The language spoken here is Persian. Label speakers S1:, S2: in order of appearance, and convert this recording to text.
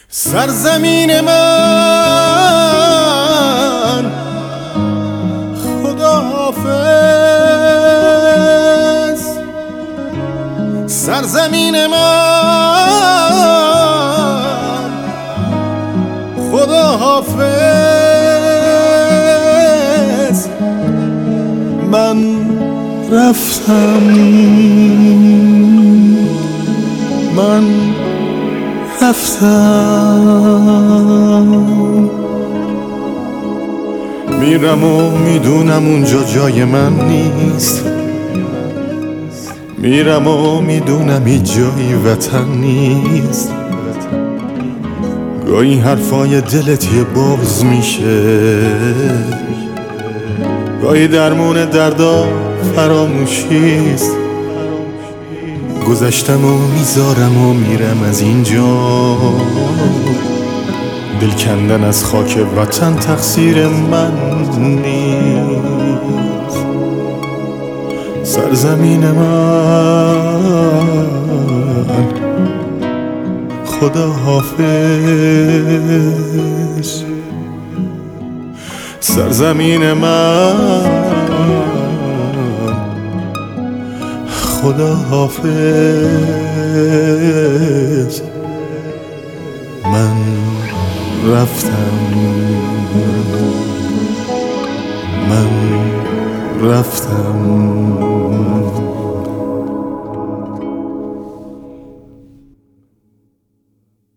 S1: سرزمین من خداحافظ، سرزمین من خداحافظ. من رفتم، من رفتم، میرم و میدونم اونجا جای من نیست، میرم و میدونم هیچ جایی وطن نیست. گاهی حرفای دلت یه بغض میشه، گاهی درمون دردا فراموشیست. گذشتم و میذارم و میرم از اینجا، دل کندن از خاک وطن تقصیر من نیست. سرزمین من خدا حافظ، سرزمین من خدا حافظ. من رفتم، من رفتم.